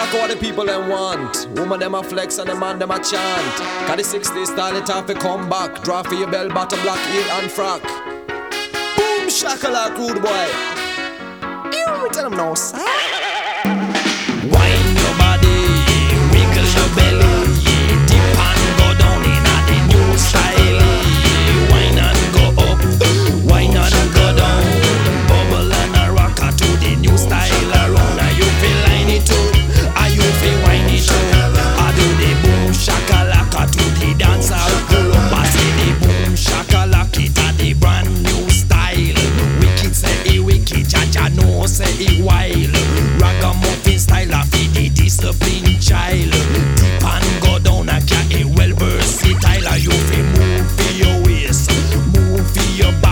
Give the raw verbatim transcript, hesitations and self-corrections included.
like what the people them want. Woman them a flex and the man them a chant. Cause the sixties style it off to come back. Draw for your bell bottom, black heel and frock. Boom shakalak rude boy. Ew, tell them no sir. Wine your body, wiggle your belly, dip and go down in a the new style. Wine and go up, wine and go down, bubble and a rocker to the new style around. Are you feel line it too? Are you feel wine it too? I do the boom shakalaka to the dancehall pull up. I say the boom shakalaka it a the brand new style. Wicked say it wicked, Jaja no say it wild. Ragamuffin style of the discipline child. Dip and go down a cat a well versatile. You fi move for your waist, move for your back.